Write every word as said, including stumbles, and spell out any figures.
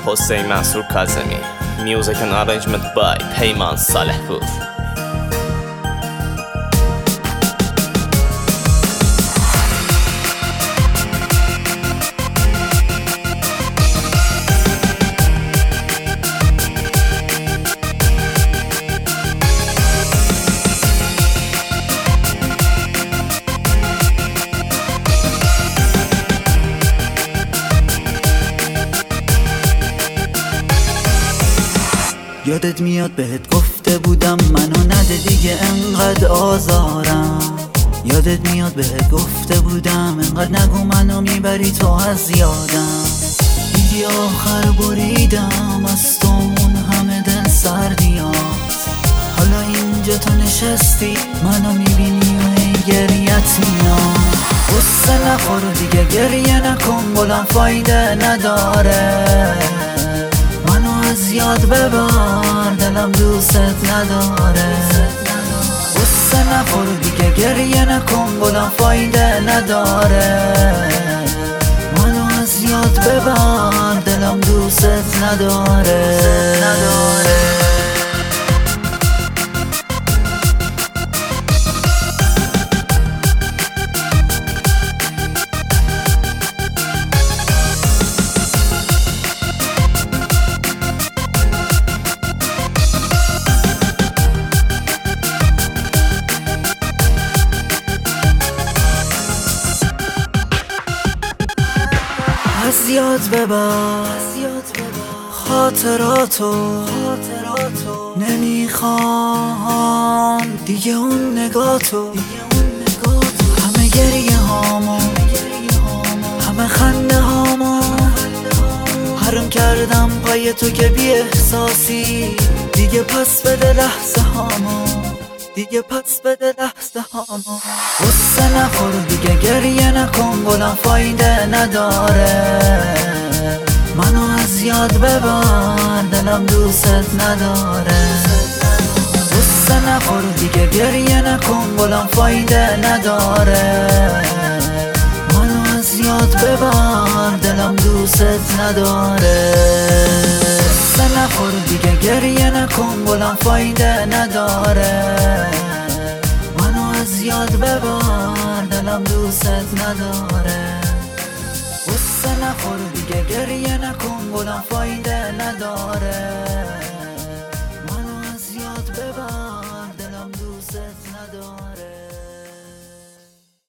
حسین منصور کاظمی. Music and arrangement by پیمان صالح‌پور. یادت میاد بهت گفته بودم منو نده دیگه انقدر آزارم. یادت میاد بهت گفته بودم انقدر نگو منو میبری تو از یادم. دیدی آخر بریدم از تو اون همه دل سردیات. حالا اینجا تو نشستی منو میبینی و ای گریت میاد. غصه نخور دیگه گریه نکن گلم فایده نداره. از یاد ببر دلم دوست نداره. غصه نخور دیگه گریه نکن گلم فایده نداره. منو از یاد ببر دلم دوست نداره. از یاد ببر خاطراتو، نمیخوام دیگه اون نگاتو. همه گریه هامو، همه خنده هامو حرام کردم پای تو که بی احساسی. دیگه پس بده لحظه هامو، دیگه پس بده لحظه هامو. غصه نخور دیگه گریه نکن گلم فایده نداره. منو از یاد ببر دلم دوست نداره. غصه نخور دیگه گریه نکن گلم فایده نداره. منو از یاد ببر دلم دوست نداره. غصه نخور دیگه گریه نکن گلم فایده نداره. از یاد ببر دلم دوست نداره. غصه نخور دیگه گریه نکن گلم فایده نداره.